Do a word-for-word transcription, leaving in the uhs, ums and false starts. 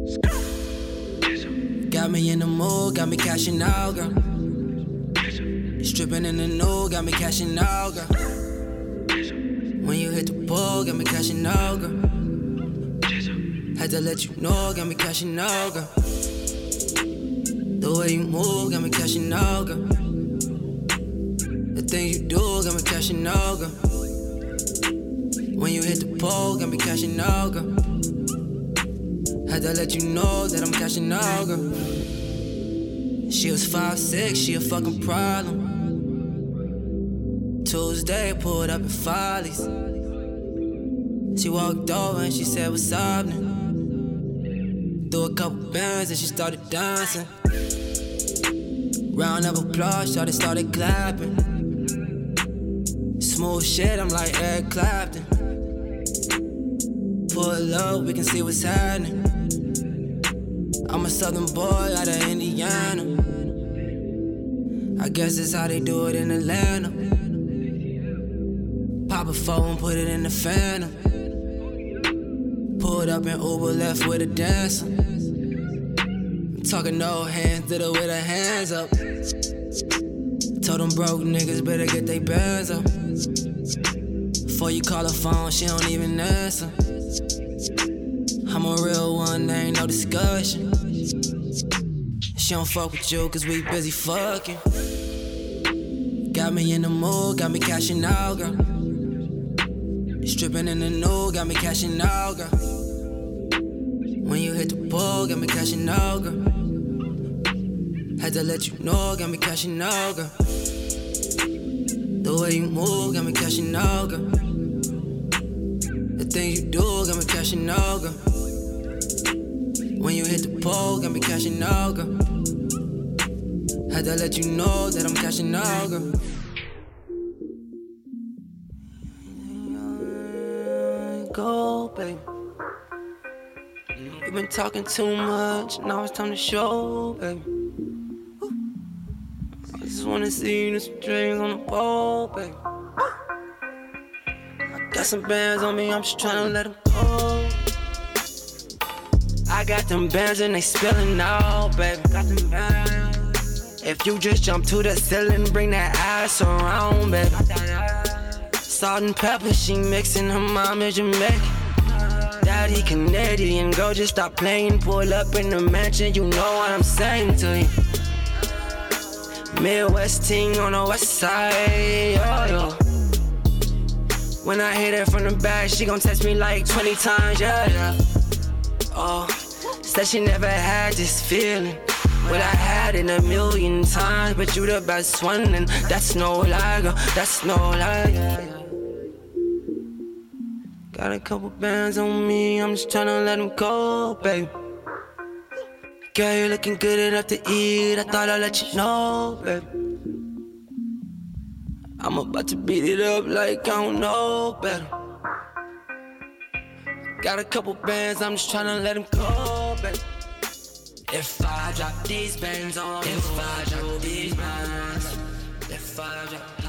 Got me in the mood, got me cashing out, girl. Stripping in the nude, got me cashing out, girl. When you hit the pole, got me cashing out, girl. Had to let you know, got me cashing out, girl. The way you move, got me cashing out, girl. The things you do, got me cashing out, girl. When you hit the pole, got me cashing out, girl. Had to let you know that I'm cashing out, girl. She was five six, she a fucking problem. Tuesday, pulled up in Follies. She walked over and she said, what's happening? Threw a couple bands and she started dancing. Round of applause, shawty started clapping. Smooth shit, I'm like Eric Clapton. Pull up, we can see what's happening. I'm a southern boy out of Indiana. I guess that's how they do it in Atlanta. Pop a phone, put it in the Phantom. Pulled up in Uber, left with a dancer. I'm talking no hands, did it with her hands up. Told them broke niggas better get they bands up. Before you call her phone, she don't even answer. I'm a real one, there ain't no discussion. She don't fuck with you cause we busy fucking. Got me in the mood, got me cashing out, girl. Stripping in the nude, got me cashing out, girl. When you hit the pole, got me cashing out, girl. Had to let you know, got me cashing out, girl. The way you move, got me cashing out, girl. The things you do, got me cashing out, girl. When you hit the pole, got me cashing out, girl. Had to let you know that I'm cashing out, girl. Go, baby. You've been talking too much, now it's time to show, baby. I just wanna see the strings on the pole, baby. I got some bands on me, I'm just tryna let them go. I got them bands and they spilling out, baby. Got them bands. If you just jump to the ceiling, bring that ass around, baby. Salt and pepper, she mixing, her mom is Jamaican. Daddy Canadian, girl, just stop playing. Pull up in the mansion, you know what I'm saying to you. Midwest team on the west side, yo, yo. When I hit her from the back, she gon' text me like twenty times, yeah, yeah. Oh, said she never had this feeling. But I had it a million times, but you the best one, and that's no lie, girl, that's no lie, yeah, yeah. Got a couple bands on me, I'm just tryna let them go, baby. Girl, you looking good enough to eat, I thought I'd let you know, baby. I'm about to beat it up like I don't know better. Got a couple bands, I'm just tryna let them go, baby. If I drop these bands on, if I drop these bands, if I drop